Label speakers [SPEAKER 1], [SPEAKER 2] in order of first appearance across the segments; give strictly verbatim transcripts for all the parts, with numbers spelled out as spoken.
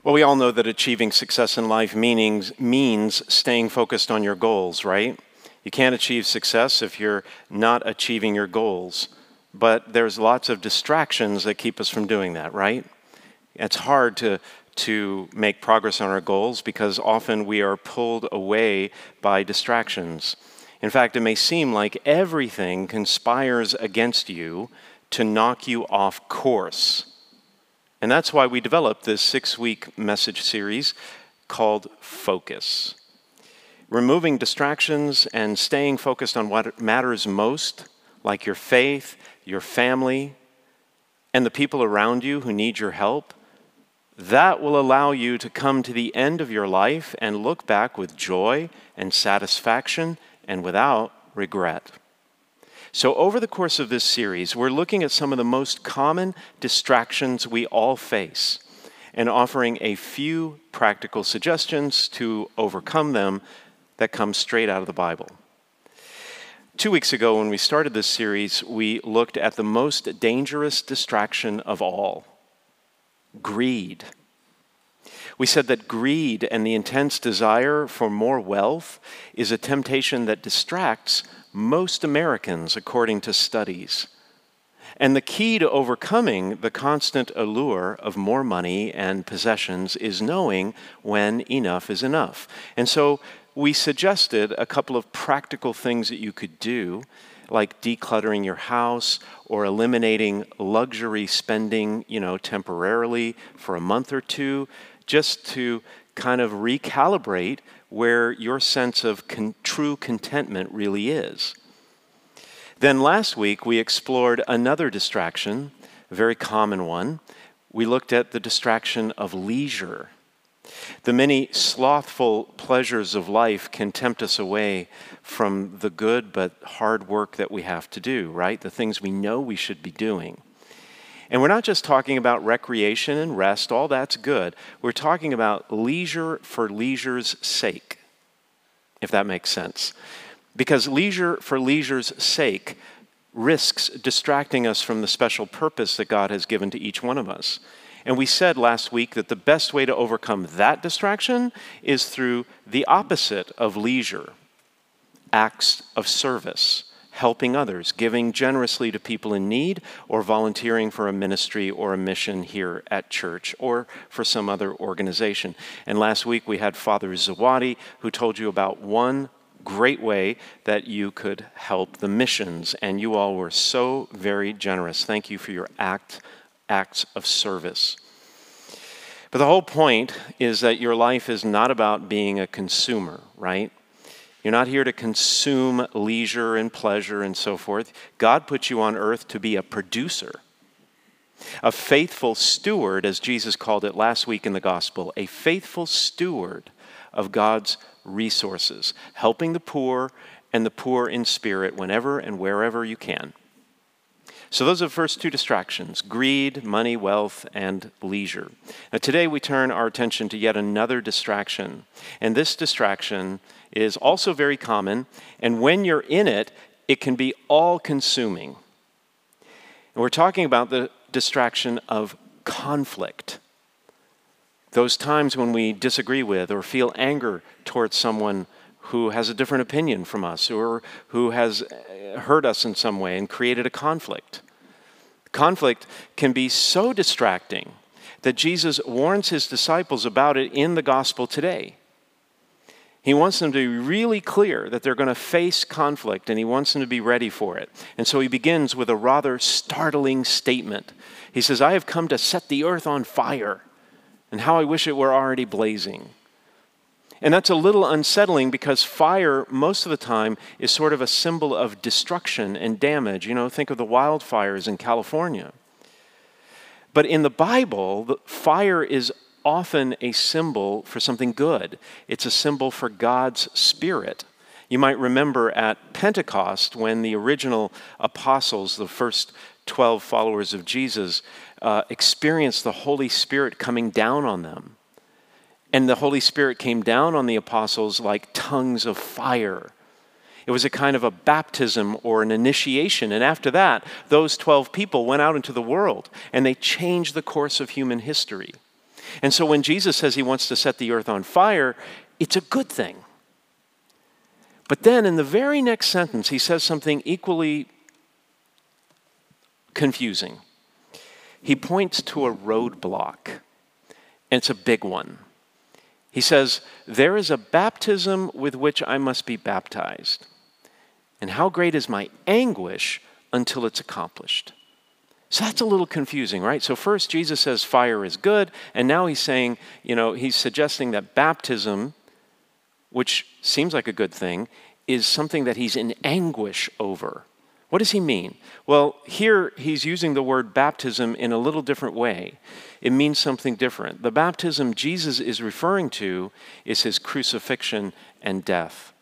[SPEAKER 1] Well, we all know that achieving success in life meanings, means staying focused on your goals, right? You can't achieve success if you're not achieving your goals. But there's lots of distractions that keep us from doing that, right? It's hard to, to make progress on our goals because often we are pulled away by distractions. In fact, it may seem like everything conspires against you to knock you off course. And that's why we developed this six-week message series called Focus. Removing distractions and staying focused on what matters most, like your faith, your family, and the people around you who need your help, that will allow you to come to the end of your life and look back with joy and satisfaction and without regret. So over the course of this series, we're looking at some of the most common distractions we all face and offering a few practical suggestions to overcome them that come straight out of the Bible. Two weeks ago, when we started this series, we looked at the most dangerous distraction of all, greed. We said that greed and the intense desire for more wealth is a temptation that distracts most Americans, according to studies. And the key to overcoming the constant allure of more money and possessions is knowing when enough is enough. And so we suggested a couple of practical things that you could do, like decluttering your house or eliminating luxury spending, you know, temporarily for a month or two, just to kind of recalibrate where your sense of con- true contentment really is. Then last week, we explored another distraction, a very common one. We looked at the distraction of leisure. The many slothful pleasures of life can tempt us away from the good but hard work that we have to do, right? The things we know we should be doing. And we're not just talking about recreation and rest, all that's good. We're talking about leisure for leisure's sake, if that makes sense. Because leisure for leisure's sake risks distracting us from the special purpose that God has given to each one of us. And we said last week that the best way to overcome that distraction is through the opposite of leisure, acts of service. Helping others, giving generously to people in need, or volunteering for a ministry or a mission here at church or for some other organization. And last week we had Father Zawadi who told you about one great way that you could help the missions, and you all were so very generous. Thank you for your act, acts of service. But the whole point is that your life is not about being a consumer, right? You're not here to consume leisure and pleasure and so forth. God put you on earth to be a producer, a faithful steward, as Jesus called it last week in the gospel, a faithful steward of God's resources, helping the poor and the poor in spirit whenever and wherever you can. So those are the first two distractions, greed, money, wealth, and leisure. Now today we turn our attention to yet another distraction. And this distraction is also very common, and when you're in it, it can be all-consuming. And we're talking about the distraction of conflict. Those times when we disagree with or feel anger towards someone who has a different opinion from us or who has hurt us in some way and created a conflict. Conflict can be so distracting that Jesus warns his disciples about it in the gospel today. He wants them to be really clear that they're going to face conflict, and he wants them to be ready for it. And so he begins with a rather startling statement. He says, "I have come to set the earth on fire, and how I wish it were already blazing." And that's a little unsettling because fire, most of the time, is sort of a symbol of destruction and damage. You know, think of the wildfires in California. But in the Bible, the fire is often a symbol for something good. It's a symbol for God's Spirit. You might remember at Pentecost when the original apostles, the first twelve followers of Jesus, uh, experienced the Holy Spirit coming down on them. And the Holy Spirit came down on the apostles like tongues of fire. It was a kind of a baptism or an initiation. And after that, those twelve people went out into the world and they changed the course of human history. And so when Jesus says he wants to set the earth on fire, it's a good thing. But then in the very next sentence, he says something equally confusing. He points to a roadblock, and it's a big one. He says, there is a baptism with which I must be baptized, and how great is my anguish until it's accomplished. So that's a little confusing, right? So first Jesus says fire is good, and now he's saying, you know, he's suggesting that baptism, which seems like a good thing, is something that he's in anguish over. What does he mean? Well, here he's using the word baptism in a little different way. It means something different. The baptism Jesus is referring to is his crucifixion and death.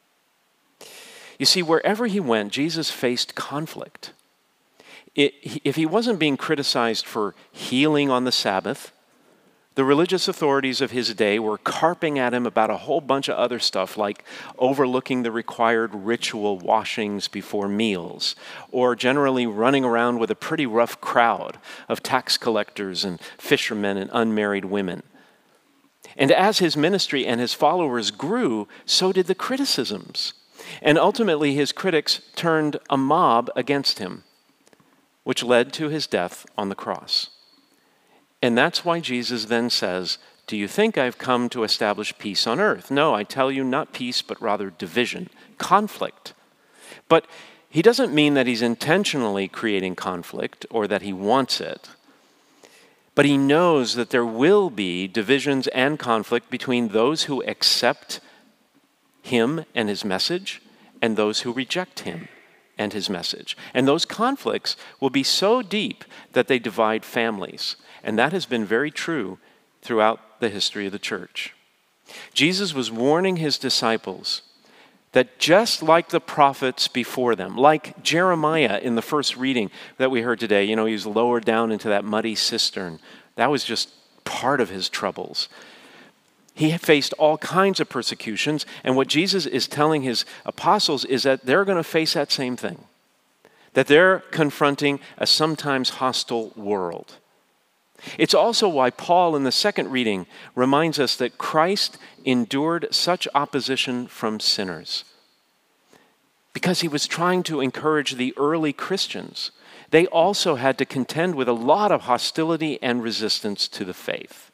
[SPEAKER 1] You see, wherever he went, Jesus faced conflict. It, if he wasn't being criticized for healing on the Sabbath, the religious authorities of his day were carping at him about a whole bunch of other stuff, like overlooking the required ritual washings before meals, or generally running around with a pretty rough crowd of tax collectors and fishermen and unmarried women. And as his ministry and his followers grew, so did the criticisms. And ultimately, his critics turned a mob against him, which led to his death on the cross. And that's why Jesus then says, do you think I've come to establish peace on earth? No, I tell you, not peace, but rather division, conflict. But he doesn't mean that he's intentionally creating conflict or that he wants it. But he knows that there will be divisions and conflict between those who accept him and his message and those who reject him and his message. And those conflicts will be so deep that they divide families. And that has been very true throughout the history of the church. Jesus was warning his disciples that just like the prophets before them, like Jeremiah in the first reading that we heard today, you know, he was lowered down into that muddy cistern. That was just part of his troubles. He faced all kinds of persecutions, and what Jesus is telling his apostles is that they're going to face that same thing, that they're confronting a sometimes hostile world. It's also why Paul in the second reading reminds us that Christ endured such opposition from sinners, because he was trying to encourage the early Christians. They also had to contend with a lot of hostility and resistance to the faith.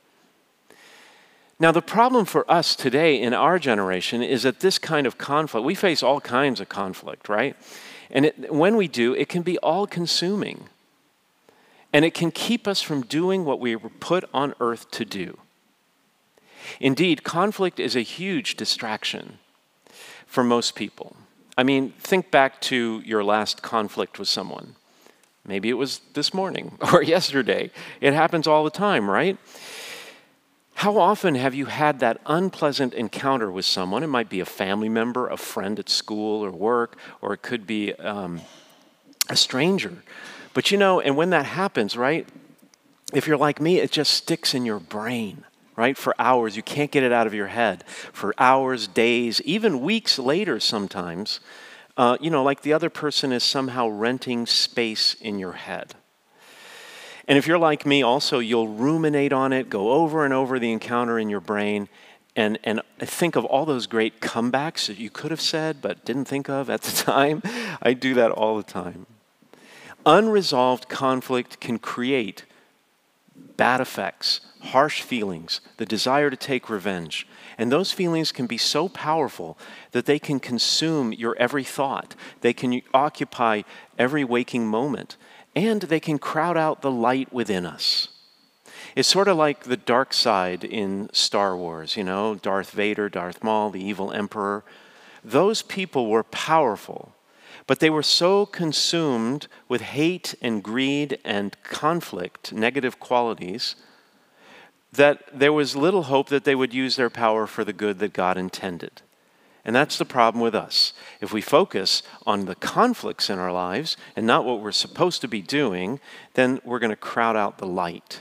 [SPEAKER 1] Now, the problem for us today in our generation is that this kind of conflict, we face all kinds of conflict, right? And it, when we do, it can be all-consuming. And it can keep us from doing what we were put on earth to do. Indeed, conflict is a huge distraction for most people. I mean, think back to your last conflict with someone. Maybe it was this morning or yesterday. It happens all the time, right? How often have you had that unpleasant encounter with someone? It might be a family member, a friend at school or work, or it could be um, a stranger. But you know, and when that happens, right, if you're like me, it just sticks in your brain, right, for hours. You can't get it out of your head for hours, days, even weeks later sometimes. Uh, you know, like the other person is somehow renting space in your head. And if you're like me also, you'll ruminate on it, go over and over the encounter in your brain, and, and think of all those great comebacks that you could have said but didn't think of at the time. I do that all the time. Unresolved conflict can create bad effects, harsh feelings, the desire to take revenge. And those feelings can be so powerful that they can consume your every thought. They can occupy every waking moment. And they can crowd out the light within us. It's sort of like the dark side in Star Wars, you know, Darth Vader, Darth Maul, the evil emperor. Those people were powerful. But they were so consumed with hate and greed and conflict, negative qualities, that there was little hope that they would use their power for the good that God intended. And that's the problem with us. If we focus on the conflicts in our lives and not what we're supposed to be doing, then we're going to crowd out the light.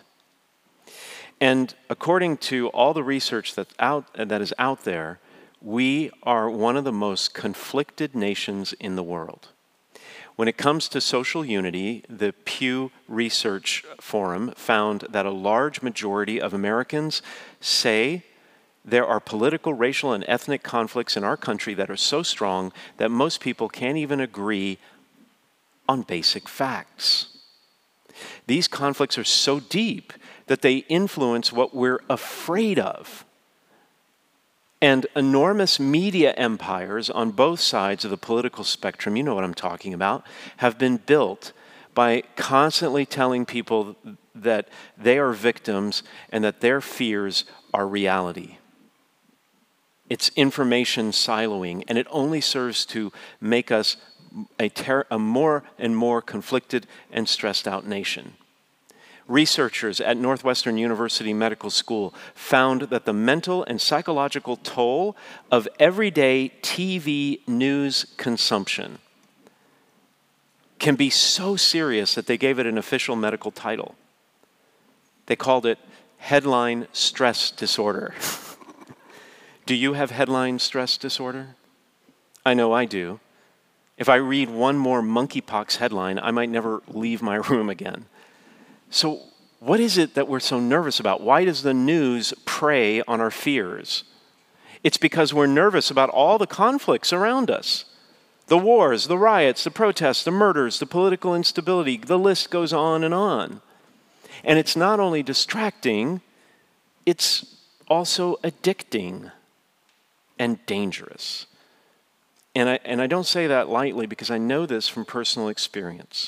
[SPEAKER 1] And according to all the research that's out, that is out there, we are one of the most conflicted nations in the world. When it comes to social unity, the Pew Research Forum found that a large majority of Americans say there are political, racial, and ethnic conflicts in our country that are so strong that most people can't even agree on basic facts. These conflicts are so deep that they influence what we're afraid of. And enormous media empires on both sides of the political spectrum, you know what I'm talking about, have been built by constantly telling people that they are victims and that their fears are reality. It's information siloing, and it only serves to make us a, ter- a more and more conflicted and stressed out nation. Researchers at Northwestern University Medical School found that the mental and psychological toll of everyday T V news consumption can be so serious that they gave it an official medical title. They called it headline stress disorder. Do you have headline stress disorder? I know I do. If I read one more monkeypox headline, I might never leave my room again. So what is it that we're so nervous about? Why does the news prey on our fears? It's because we're nervous about all the conflicts around us. The wars, the riots, the protests, the murders, the political instability, the list goes on and on. And it's not only distracting, it's also addicting and dangerous. And I, and I don't say that lightly because I know this from personal experience.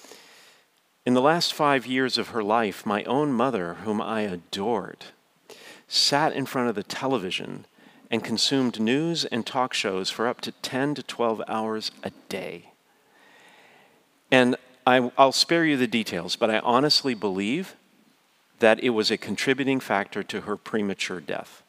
[SPEAKER 1] In the last five years of her life, my own mother, whom I adored, sat in front of the television and consumed news and talk shows for up to ten to twelve hours a day. And I, I'll spare you the details, but I honestly believe that it was a contributing factor to her premature death.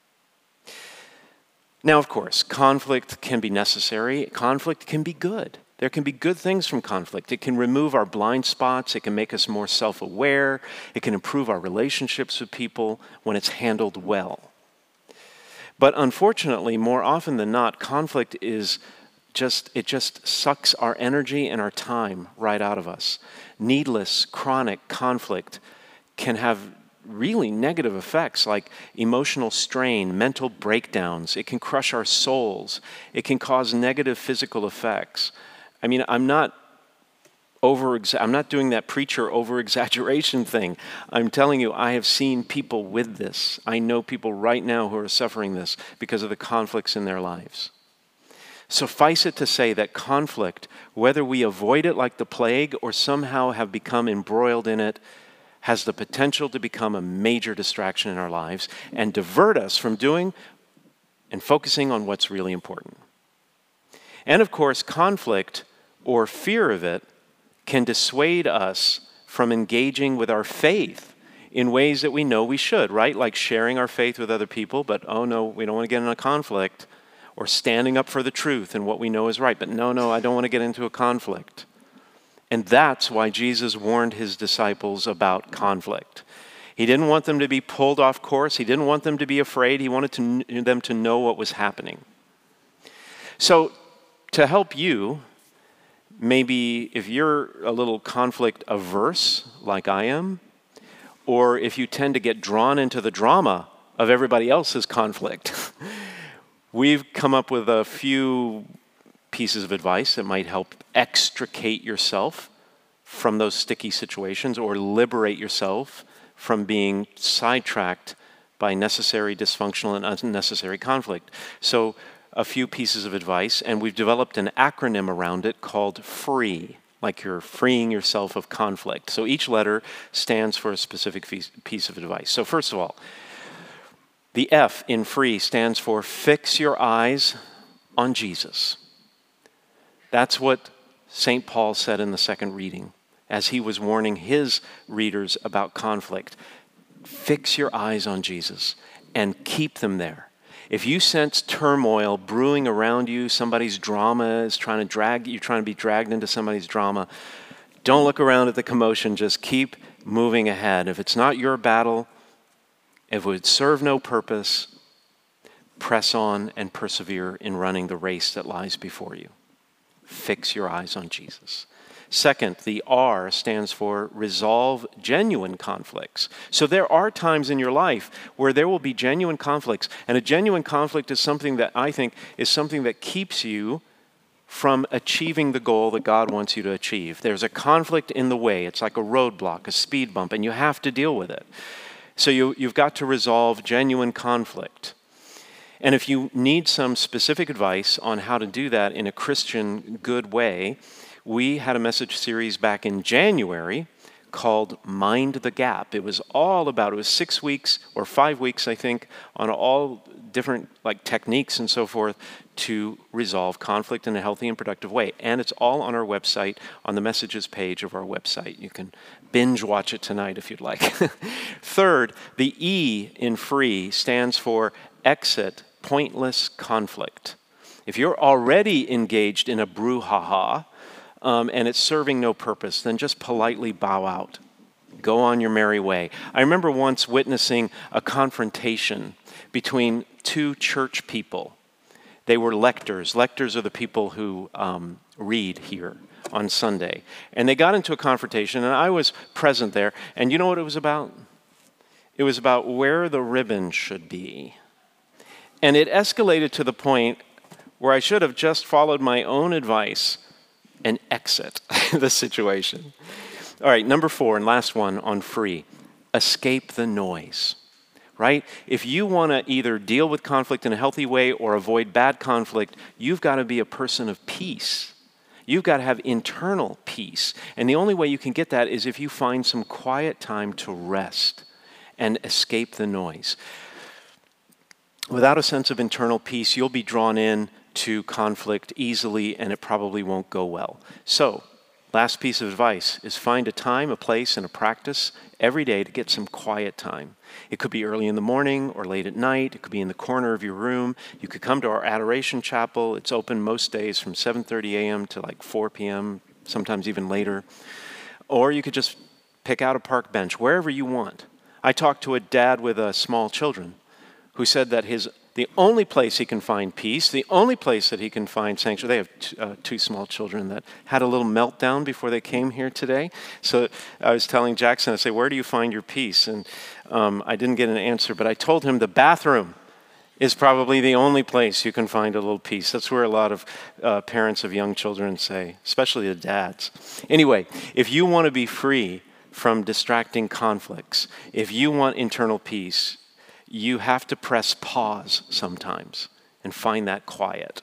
[SPEAKER 1] Now, of course, conflict can be necessary. Conflict can be good. There can be good things from conflict. It can remove our blind spots. It can make us more self-aware. It can improve our relationships with people when it's handled well. But unfortunately, more often than not, conflict is just, it just sucks our energy and our time right out of us. Needless, chronic conflict can have really negative effects like emotional strain, mental breakdowns. It can crush our souls. It can cause negative physical effects. I mean, I'm not over, I'm not doing that preacher over-exaggeration thing. I'm telling you, I have seen people with this. I know people right now who are suffering this because of the conflicts in their lives. Suffice it to say that conflict, whether we avoid it like the plague or somehow have become embroiled in it, has the potential to become a major distraction in our lives and divert us from doing and focusing on what's really important. And of course, conflict or fear of it can dissuade us from engaging with our faith in ways that we know we should, right? Like sharing our faith with other people, but oh no, we don't want to get in a conflict. Or standing up for the truth and what we know is right, but no, no, I don't want to get into a conflict. And that's why Jesus warned his disciples about conflict. He didn't want them to be pulled off course. He didn't want them to be afraid. He wanted to, them to know what was happening. So to help you, maybe if you're a little conflict averse like I am, or if you tend to get drawn into the drama of everybody else's conflict, we've come up with a few pieces of advice that might help extricate yourself from those sticky situations or liberate yourself from being sidetracked by necessary dysfunctional and unnecessary conflict. So a few pieces of advice, and we've developed an acronym around it called FREE, like you're freeing yourself of conflict. So each letter stands for a specific piece of advice. So first of all, the F in FREE stands for fix your eyes on Jesus. That's what Saint Paul said in the second reading as he was warning his readers about conflict. Fix your eyes on Jesus and keep them there. If you sense turmoil brewing around you, somebody's drama is trying to drag, you're trying to be dragged into somebody's drama, don't look around at the commotion, just keep moving ahead. If it's not your battle, if it would serve no purpose, press on and persevere in running the race that lies before you. fix your eyes on Jesus. Second, the R stands for resolve genuine conflicts. So there are times in your life where there will be genuine conflicts, and a genuine conflict is something that I think is something that keeps you from achieving the goal that God wants you to achieve. There's a conflict in the way. It's like a roadblock, a speed bump, and you have to deal with it. So you, you've got to resolve genuine conflict. And if you need some specific advice on how to do that in a Christian good way, we had a message series back in January called Mind the Gap. It was all about, it was six weeks or five weeks, I think, on all different like techniques and so forth to resolve conflict in a healthy and productive way. And it's all on our website, on the messages page of our website. You can binge watch it tonight if you'd like. Third, the E in free stands for exit pointless conflict. If you're already engaged in a brouhaha, Um, and it's serving no purpose, then just politely bow out. Go on your merry way. I remember once witnessing a confrontation between two church people. They were lectors. Lectors are the people who um, read here on Sunday. And they got into a confrontation, and I was present there. And you know what it was about? It was about where the ribbon should be. And it escalated to the point where I should have just followed my own advice and exit the situation. All right, number four and last one on free, escape the noise, right? If you want to either deal with conflict in a healthy way or avoid bad conflict, you've got to be a person of peace. You've got to have internal peace. And the only way you can get that is if you find some quiet time to rest and escape the noise. Without a sense of internal peace, you'll be drawn in to conflict easily, and it probably won't go well. So, last piece of advice is find a time, a place, and a practice every day to get some quiet time. It could be early in the morning or late at night. It could be in the corner of your room. You could come to our Adoration Chapel. It's open most days from seven thirty a.m. to like four p.m., sometimes even later. Or you could just pick out a park bench, wherever you want. I talked to a dad with uh, small children who said that his the only place he can find peace, the only place that he can find sanctuary, they have t- uh, two small children that had a little meltdown before they came here today. So I was telling Jackson, I say, where do you find your peace? And um, I didn't get an answer, but I told him the bathroom is probably the only place you can find a little peace. That's where a lot of uh, parents of young children say, especially the dads. Anyway, if you want to be free from distracting conflicts, if you want internal peace, you have to press pause sometimes and find that quiet.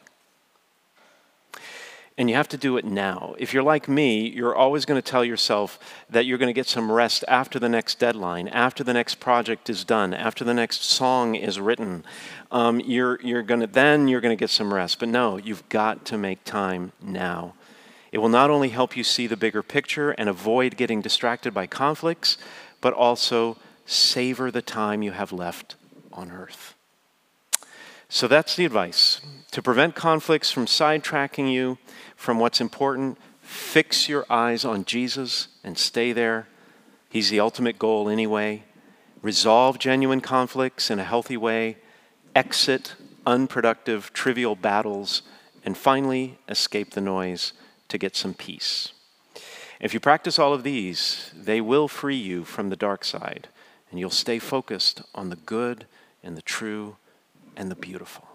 [SPEAKER 1] And you have to do it now. If you're like me, you're always going to tell yourself that you're going to get some rest after the next deadline, after the next project is done, after the next song is written. Um, you're, you're going to, then you're going to get some rest. But no, you've got to make time now. It will not only help you see the bigger picture and avoid getting distracted by conflicts, but also savor the time you have left on earth. So that's the advice. To prevent conflicts from sidetracking you from what's important, fix your eyes on Jesus and stay there. He's the ultimate goal anyway. Resolve genuine conflicts in a healthy way. Exit unproductive, trivial battles. And finally, escape the noise to get some peace. If you practice all of these, they will free you from the dark side, and you'll stay focused on the good and the true and the beautiful.